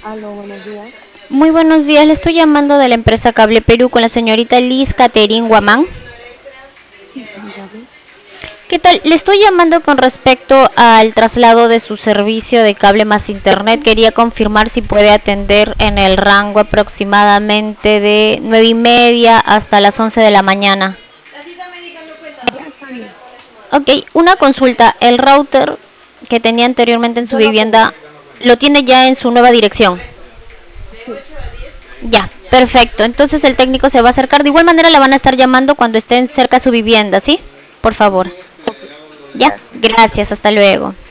Aló, buenos días. Muy buenos días, le estoy llamando de la empresa Cable Perú con la señorita Liz Caterin Guamán. Sí, dígame. ¿Qué tal? Le estoy llamando con respecto al traslado de su servicio de cable más internet. Quería confirmar si puede atender en el rango aproximadamente de 9:30 hasta las 11 de la mañana. Ya está bien. Ok, una consulta. El router que tenía anteriormente en su Yo lo tengo. vivienda, ¿lo tiene ya en su nueva dirección? Sí. Ya, perfecto. Entonces el técnico se va a acercar. De igual manera la van a estar llamando cuando estén cerca de su vivienda, ¿sí? Por favor. Ok. Ya, Gracias. gracias, hasta luego.